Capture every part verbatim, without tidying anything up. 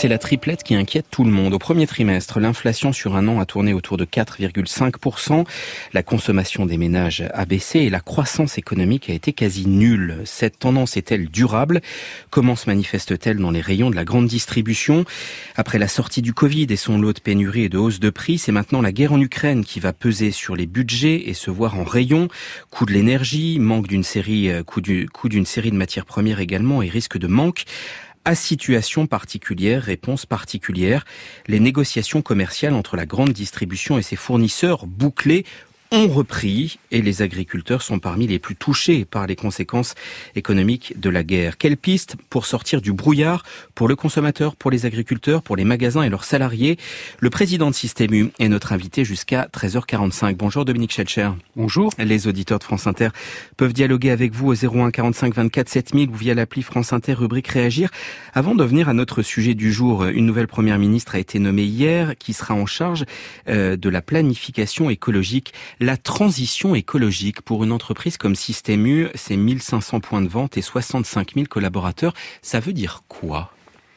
C'est la triplette qui inquiète tout le monde. Au premier trimestre, l'inflation sur un an a tourné autour de quatre virgule cinq pour cent. La consommation des ménages a baissé et la croissance économique a été quasi nulle. Cette tendance est-elle durable ? Comment se manifeste-t-elle dans les rayons de la grande distribution ? Après la sortie du Covid et son lot de pénuries et de hausse de prix, c'est maintenant la guerre en Ukraine qui va peser sur les budgets et se voir en rayon. Coût de l'énergie, manque d'une série, coût, du, coût d'une série de matières premières également et risque de manque. À situation particulière, réponse particulière. Les négociations commerciales entre la grande distribution et ses fournisseurs bouclées ont repris et les agriculteurs sont parmi les plus touchés par les conséquences économiques de la guerre. Quelle piste pour sortir du brouillard pour le consommateur, pour les agriculteurs, pour les magasins et leurs salariés ? Le président de Système U est notre invité jusqu'à treize heures quarante-cinq. Bonjour Dominique Schelcher. Bonjour. Les auditeurs de France Inter peuvent dialoguer avec vous au zéro un quarante-cinq vingt-quatre sept mille ou via l'appli France Inter rubrique Réagir. Avant de venir à notre sujet du jour, une nouvelle première ministre a été nommée hier qui sera en charge euh, de la planification écologique. La transition écologique pour une entreprise comme Système U, c'est mille cinq cents points de vente et soixante-cinq mille collaborateurs. Ça veut dire quoi ?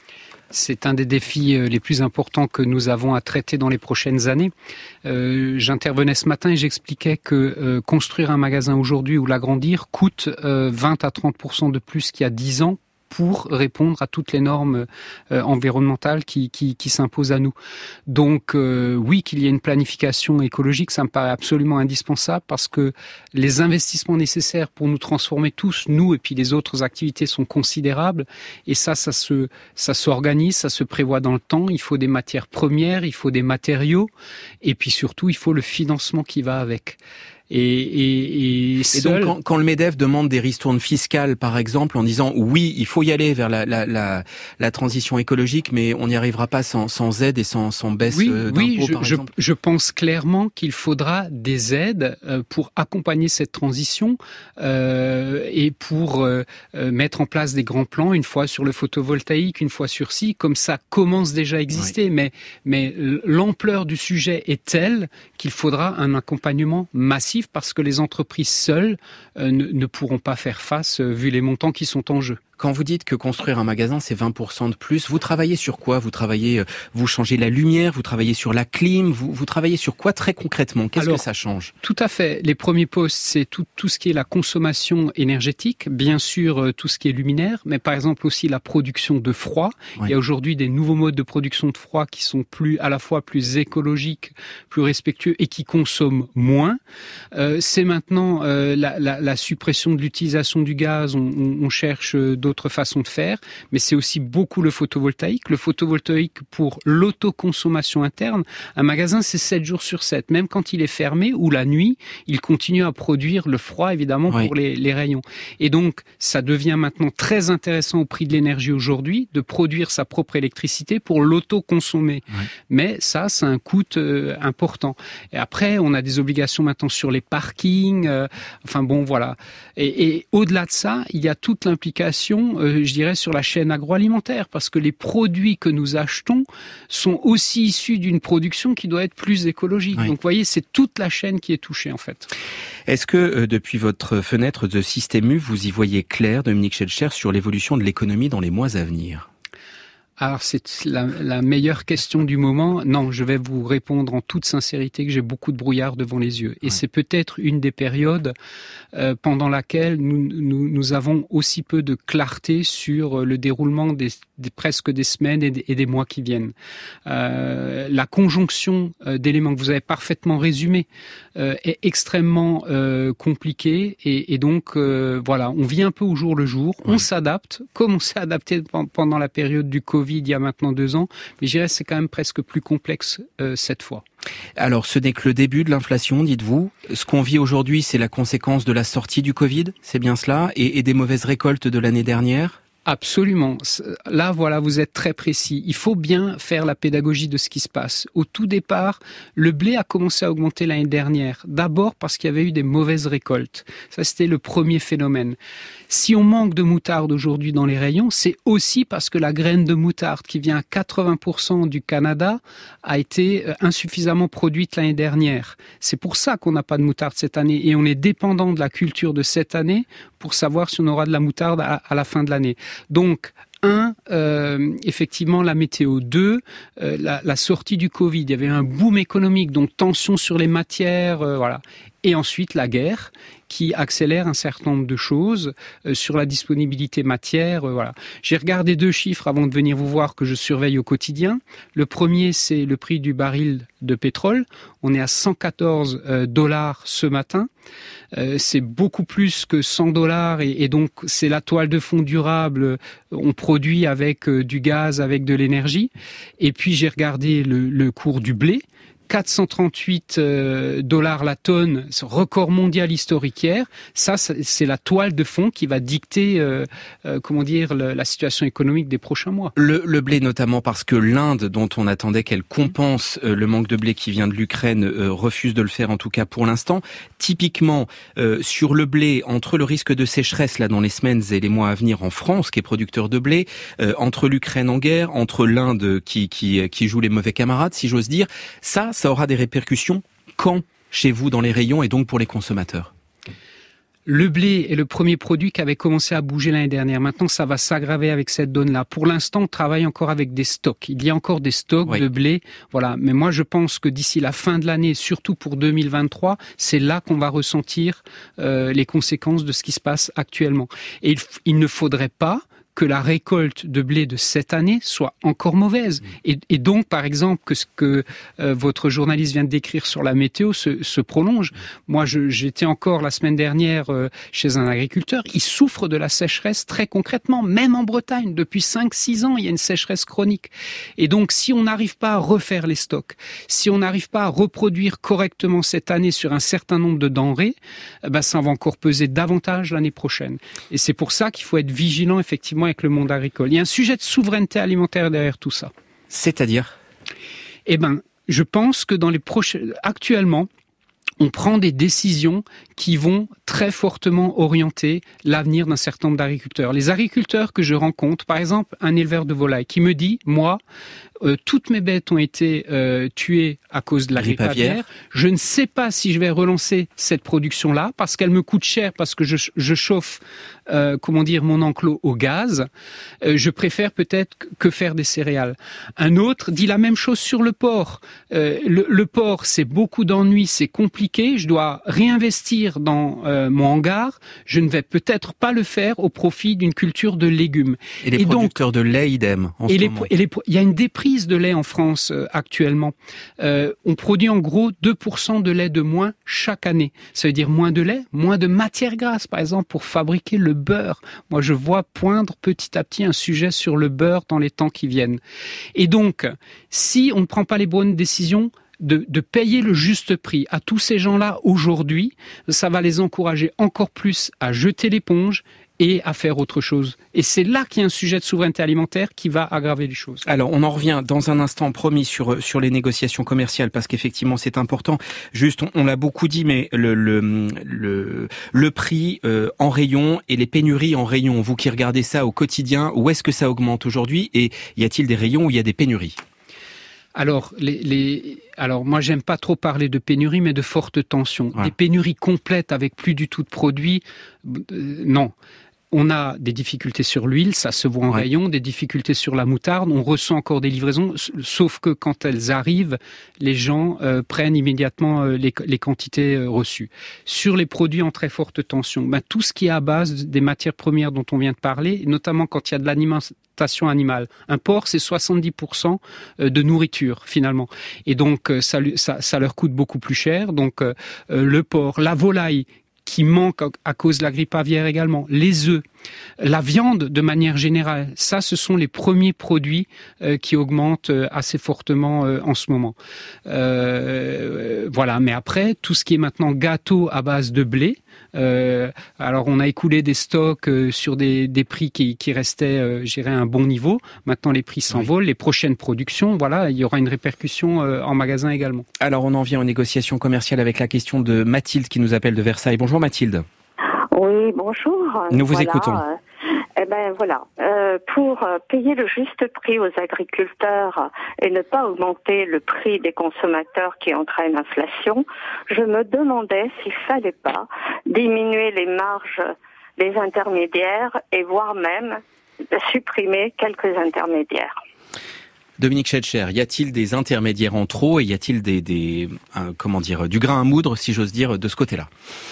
C'est un des défis les plus importants que nous avons à traiter dans les prochaines années. Euh, j'intervenais ce matin et j'expliquais que euh, construire un magasin aujourd'hui ou l'agrandir coûte euh, vingt à trente pour cent de plus qu'il y a dix ans pour répondre à toutes les normes euh, environnementales qui, qui, qui s'imposent à nous. Donc euh, oui, qu'il y ait une planification écologique, ça me paraît absolument indispensable parce que les investissements nécessaires pour nous transformer tous, nous et puis les autres activités, sont considérables. Et ça, ça se, ça s'organise, ça se prévoit dans le temps. Il faut des matières premières, il faut des matériaux et puis surtout, il faut le financement qui va avec. Et, et, et, seul... et donc quand, quand le MEDEF demande des ristournes fiscales par exemple en disant oui il faut y aller vers la, la, la, la transition écologique mais on n'y arrivera pas sans, sans aide et sans, sans baisse oui, d'impôts oui, je, par je, exemple. Je pense clairement qu'il faudra des aides pour accompagner cette transition euh, et pour euh, mettre en place des grands plans, une fois sur le photovoltaïque, une fois sur ci, comme ça commence déjà à exister, oui. mais, mais l'ampleur du sujet est telle qu'il faudra un accompagnement massif parce que les entreprises seules euh, ne, ne pourront pas faire face euh, vu les montants qui sont en jeu. Quand vous dites que construire un magasin, c'est vingt pour cent de plus, vous travaillez sur quoi ? Vous travaillez, vous changez la lumière, vous travaillez sur la clim, vous, vous travaillez sur quoi très concrètement ? Qu'est-ce Alors, que ça change ? Tout à fait. Les premiers postes, c'est tout, tout ce qui est la consommation énergétique, bien sûr tout ce qui est luminaire, mais par exemple aussi la production de froid. Oui. Il y a aujourd'hui des nouveaux modes de production de froid qui sont plus, à la fois plus écologiques, plus respectueux et qui consomment moins. Euh, c'est maintenant euh, la, la, la suppression de l'utilisation du gaz, on, on, on cherche d'autres façons de faire, mais c'est aussi beaucoup le photovoltaïque. Le photovoltaïque pour l'autoconsommation interne, un magasin c'est sept jours sur sept, même quand il est fermé ou la nuit, il continue à produire le froid évidemment oui. pour les, les rayons. Et donc ça devient maintenant très intéressant au prix de l'énergie aujourd'hui de produire sa propre électricité pour l'autoconsommer. Oui. Mais ça, c'est un coût euh, important. Et après, on a des obligations maintenant sur les parkings, euh, enfin bon voilà. Et, et au-delà de ça, il y a toute l'implication Euh, je dirais, sur la chaîne agroalimentaire, parce que les produits que nous achetons sont aussi issus d'une production qui doit être plus écologique. Oui. Donc, vous voyez, c'est toute la chaîne qui est touchée, en fait. Est-ce que, euh, depuis votre fenêtre de Système U, vous y voyez clair, Dominique Schelcher, sur l'évolution de l'économie dans les mois à venir ? Alors, c'est la, la meilleure question du moment. Non, je vais vous répondre en toute sincérité que j'ai beaucoup de brouillard devant les yeux. Et ouais. c'est peut-être une des périodes euh, pendant laquelle nous, nous, nous avons aussi peu de clarté sur le déroulement des, des presque des semaines et des, et des mois qui viennent. Euh, la conjonction euh, d'éléments que vous avez parfaitement résumé euh, est extrêmement euh, compliquée. Et, et donc, euh, voilà, on vit un peu au jour le jour. Ouais. On s'adapte, comme on s'est adapté pendant la période du Covid il y a maintenant deux ans, mais je dirais que c'est quand même presque plus complexe euh, cette fois. Alors, ce n'est que le début de l'inflation, dites-vous. Ce qu'on vit aujourd'hui, c'est la conséquence de la sortie du Covid, c'est bien cela, et, et des mauvaises récoltes de l'année dernière ? Absolument. Là, voilà, vous êtes très précis. Il faut bien faire la pédagogie de ce qui se passe. Au tout départ, le blé a commencé à augmenter l'année dernière. D'abord parce qu'il y avait eu des mauvaises récoltes. Ça, c'était le premier phénomène. Si on manque de moutarde aujourd'hui dans les rayons, c'est aussi parce que la graine de moutarde, qui vient à quatre-vingts pour cent du Canada, a été insuffisamment produite l'année dernière. C'est pour ça qu'on n'a pas de moutarde cette année. Et on est dépendant de la culture de cette année pour savoir si on aura de la moutarde à, à la fin de l'année. Donc, un, euh, effectivement, la météo. Deux, euh, la, la sortie du Covid. Il y avait un boom économique, donc tension sur les matières, euh, voilà. Et ensuite, la guerre, qui accélère un certain nombre de choses euh, sur la disponibilité matière. Euh, voilà. J'ai regardé deux chiffres avant de venir vous voir que je surveille au quotidien. Le premier, c'est le prix du baril de pétrole. On est à cent quatorze euh, dollars ce matin. Euh, c'est beaucoup plus que cent dollars et, et donc c'est la toile de fond durable. On produit avec euh, du gaz, avec de l'énergie. Et puis j'ai regardé le, le cours du blé. quatre cent trente-huit euh, dollars la tonne, record mondial historique hier. Ça, c'est la toile de fond qui va dicter, euh, euh, comment dire, le, la situation économique des prochains mois. Le, le blé notamment parce que l'Inde, dont on attendait qu'elle compense euh, le manque de blé qui vient de l'Ukraine, euh, refuse de le faire en tout cas pour l'instant. Typiquement, euh, sur le blé, entre le risque de sécheresse là dans les semaines et les mois à venir en France, qui est producteur de blé, euh, entre l'Ukraine en guerre, entre l'Inde qui, qui, qui joue les mauvais camarades, si j'ose dire, ça, ça aura des répercussions quand chez vous dans les rayons et donc pour les consommateurs? Le blé est le premier produit qui avait commencé à bouger l'année dernière. Maintenant, ça va s'aggraver avec cette donne-là. Pour l'instant, on travaille encore avec des stocks. Il y a encore des stocks oui. de blé. Voilà. Mais moi, je pense que d'ici la fin de l'année, surtout pour deux mille vingt-trois, c'est là qu'on va ressentir euh, les conséquences de ce qui se passe actuellement. Et il, il ne faudrait pas que la récolte de blé de cette année soit encore mauvaise. Et, et donc, par exemple, que ce que euh, votre journaliste vient de décrire sur la météo se, se prolonge. Moi, je, j'étais encore la semaine dernière euh, chez un agriculteur. Il souffre de la sécheresse très concrètement, même en Bretagne. Depuis cinq six ans, il y a une sécheresse chronique. Et donc, si on n'arrive pas à refaire les stocks, si on n'arrive pas à reproduire correctement cette année sur un certain nombre de denrées, eh ben, ça va encore peser davantage l'année prochaine. Et c'est pour ça qu'il faut être vigilant, effectivement, avec le monde agricole. Il y a un sujet de souveraineté alimentaire derrière tout ça. C'est-à-dire ? Eh ben, je pense que dans les prochains, actuellement, on prend des décisions qui vont très fortement orienter l'avenir d'un certain nombre d'agriculteurs. Les agriculteurs que je rencontre, par exemple, un éleveur de volailles qui me dit, moi, euh, toutes mes bêtes ont été euh, tuées à cause de la grippe aviaire. Je ne sais pas si je vais relancer cette production-là parce qu'elle me coûte cher, parce que je, je chauffe, euh, comment dire, mon enclos au gaz. Euh, je préfère peut-être que faire des céréales. Un autre dit la même chose sur le porc. Euh, le, le porc, c'est beaucoup d'ennuis, c'est compliqué. Je dois réinvestir dans euh, mon hangar. Je ne vais peut-être pas le faire au profit d'une culture de légumes. Et les et producteurs donc, de lait, idem. En et ce les, moment. Et les, il y a une déprise de lait en France euh, actuellement. Euh, on produit en gros deux pour cent de lait de moins chaque année. Ça veut dire moins de lait, moins de matière grasse, par exemple, pour fabriquer le beurre. Moi, je vois poindre petit à petit un sujet sur le beurre dans les temps qui viennent. Et donc, si on ne prend pas les bonnes décisions, De, de payer le juste prix à tous ces gens-là aujourd'hui, ça va les encourager encore plus à jeter l'éponge et à faire autre chose. Et c'est là qu'il y a un sujet de souveraineté alimentaire qui va aggraver les choses. Alors, on en revient dans un instant, promis, sur sur les négociations commerciales, parce qu'effectivement, c'est important. Juste, on, on l'a beaucoup dit, mais le le le, le prix euh, en rayon et les pénuries en rayon, vous qui regardez ça au quotidien, où est-ce que ça augmente aujourd'hui? Et y a-t-il des rayons où il y a des pénuries? Alors, les, les, alors moi, j'aime pas trop parler de pénurie, mais de fortes tensions. Ouais. Des pénuries complètes avec plus du tout de produits, euh, non. On a des difficultés sur l'huile, ça se voit en ouais. rayon, des difficultés sur la moutarde, on ressent encore des livraisons, sauf que quand elles arrivent, les gens euh, prennent immédiatement euh, les, les quantités euh, reçues. Sur les produits en très forte tension, ben, tout ce qui est à base des matières premières dont on vient de parler, notamment quand il y a de l'alimentation animale. Un porc, c'est soixante-dix pour cent de nourriture, finalement. Et donc, ça, ça, ça leur coûte beaucoup plus cher. Donc, euh, le porc, la volaille, qui manque à cause de la grippe aviaire également, les œufs, la viande de manière générale, ça ce sont les premiers produits euh, qui augmentent euh, assez fortement euh, en ce moment. Euh, voilà, mais après, tout ce qui est maintenant gâteau à base de blé, euh, alors on a écoulé des stocks euh, sur des, des prix qui, qui restaient, euh, je dirais, à un bon niveau. Maintenant les prix s'envolent, oui. Les prochaines productions, voilà, il y aura une répercussion euh, en magasin également. Alors on en vient aux négociations commerciales avec la question de Mathilde qui nous appelle de Versailles. Bonjour Mathilde. Oui, bonjour. Nous vous voilà. écoutons. Eh ben voilà, euh, pour payer le juste prix aux agriculteurs et ne pas augmenter le prix des consommateurs qui entraîne l'inflation, je me demandais s'il fallait pas diminuer les marges des intermédiaires et voire même supprimer quelques intermédiaires. Dominique Schelcher, y a-t-il des intermédiaires en trop et y a-t-il des, des euh, comment dire, du grain à moudre, si j'ose dire, de ce côté-là ?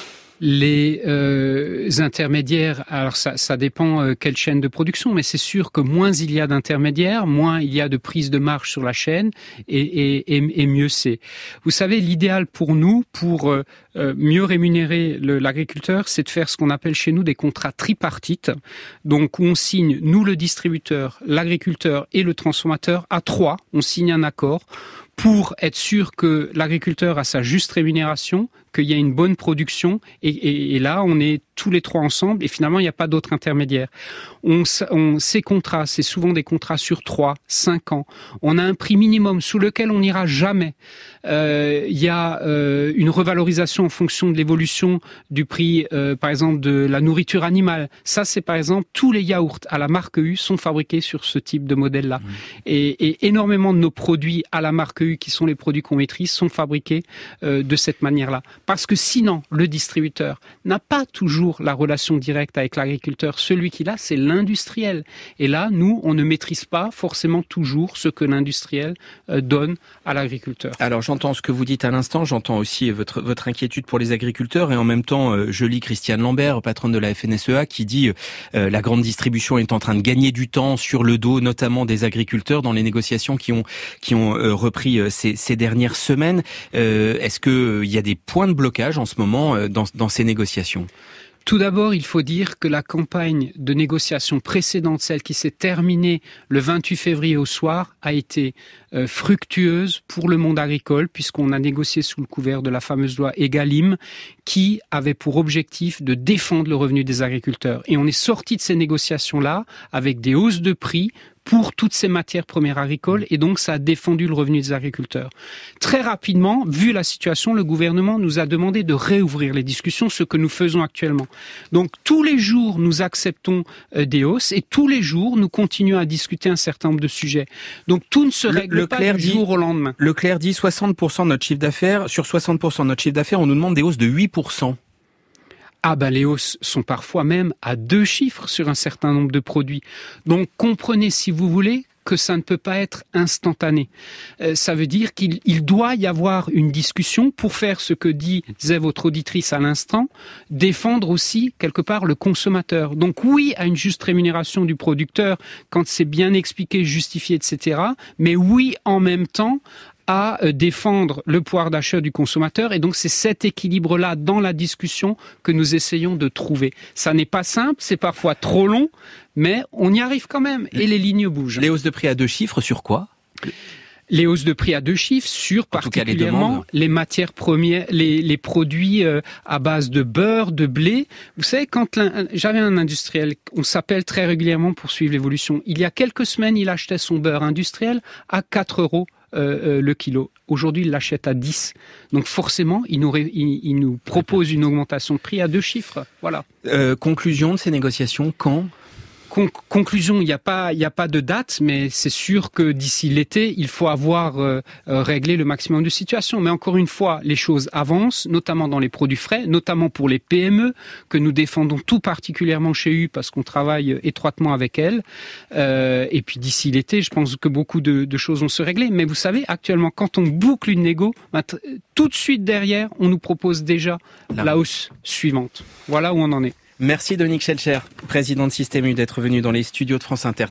Les euh, intermédiaires, alors ça, ça dépend euh, quelle chaîne de production, mais c'est sûr que moins il y a d'intermédiaires, moins il y a de prise de marge sur la chaîne, et, et, et, et mieux c'est. Vous savez, l'idéal pour nous, pour euh, mieux rémunérer le, l'agriculteur, c'est de faire ce qu'on appelle chez nous des contrats tripartites, donc où on signe, nous le distributeur, l'agriculteur et le transformateur, à trois, on signe un accord pour être sûr que l'agriculteur a sa juste rémunération, qu'il y a une bonne production, et, et, et là, on est tous les trois ensemble, et finalement, il n'y a pas d'autres intermédiaires. On, on, ces contrats, c'est souvent des contrats sur trois, cinq ans. On a un prix minimum sous lequel on n'ira jamais. Euh, il y a euh, une revalorisation en fonction de l'évolution du prix, euh, par exemple, de la nourriture animale. Ça, c'est par exemple, tous les yaourts à la marque U sont fabriqués sur ce type de modèle-là. Mmh. Et, et énormément de nos produits à la marque U, qui sont les produits qu'on maîtrise, sont fabriqués euh, de cette manière-là. Parce que sinon, le distributeur n'a pas toujours la relation directe avec l'agriculteur. Celui qui l'a, c'est l'industriel. Et là, nous, on ne maîtrise pas forcément toujours ce que l'industriel euh, donne à l'agriculteur. Alors, j'entends ce que vous dites à l'instant, j'entends aussi votre, votre inquiétude pour les agriculteurs, et en même temps, euh, je lis Christiane Lambert, patronne de la F N S E A, qui dit euh, la grande distribution est en train de gagner du temps sur le dos, notamment des agriculteurs, dans les négociations qui ont, qui ont euh, repris euh, ces, ces dernières semaines. Euh, est-ce qu'il euh, y a des points de blocage en ce moment euh, dans, dans ces négociations ? Tout d'abord, il faut dire que la campagne de négociation précédente, celle qui s'est terminée le vingt-huit février au soir, a été euh, fructueuse pour le monde agricole, puisqu'on a négocié sous le couvert de la fameuse loi Egalim, qui avait pour objectif de défendre le revenu des agriculteurs. Et on est sorti de ces négociations-là avec des hausses de prix pour toutes ces matières premières agricoles, et donc ça a défendu le revenu des agriculteurs. Très rapidement, vu la situation, le gouvernement nous a demandé de réouvrir les discussions, ce que nous faisons actuellement. Donc tous les jours, nous acceptons euh, des hausses, et tous les jours, nous continuons à discuter un certain nombre de sujets. Donc tout ne se règle le, pas du dit, jour au lendemain. Leclerc dit soixante pour cent de notre chiffre d'affaires, sur soixante pour cent de notre chiffre d'affaires, on nous demande des hausses de huit pour cent. Ah ben les hausses sont parfois même à deux chiffres sur un certain nombre de produits. Donc comprenez, si vous voulez, que ça ne peut pas être instantané. Euh, ça veut dire qu'il il doit y avoir une discussion pour faire ce que disait votre auditrice à l'instant, défendre aussi quelque part le consommateur. Donc oui à une juste rémunération du producteur quand c'est bien expliqué, justifié, et cetera. Mais oui en même temps à défendre le pouvoir d'achat du consommateur, et donc c'est cet équilibre-là dans la discussion que nous essayons de trouver. Ça n'est pas simple, c'est parfois trop long, mais on y arrive quand même, et les lignes bougent. Les hausses de prix à deux chiffres, sur quoi ? Les hausses de prix à deux chiffres sur particulièrement les, les matières premières, les, les produits euh, à base de beurre, de blé. Vous savez, quand j'avais un industriel, on s'appelle très régulièrement pour suivre l'évolution. Il y a quelques semaines, il achetait son beurre industriel à quatre euros. Euh, le kilo. Aujourd'hui, il l'achète à dix. Donc forcément, il nous, ré, il, il nous propose une augmentation de prix à deux chiffres. Voilà. Euh, conclusion de ces négociations, quand ? Con- conclusion, il n'y a pas, il n'y a pas de date, mais c'est sûr que d'ici l'été, il faut avoir euh, réglé le maximum de situations. Mais encore une fois, les choses avancent, notamment dans les produits frais, notamment pour les P M E, que nous défendons tout particulièrement chez U, parce qu'on travaille étroitement avec elles. Euh, et puis d'ici l'été, je pense que beaucoup de, de choses vont se régler. Mais vous savez, actuellement, quand on boucle une négo, tout de suite derrière, on nous propose déjà la, la hausse suivante. Voilà où on en est. Merci Dominique Schelcher, président de Système U, d'être venu dans les studios de France Inter.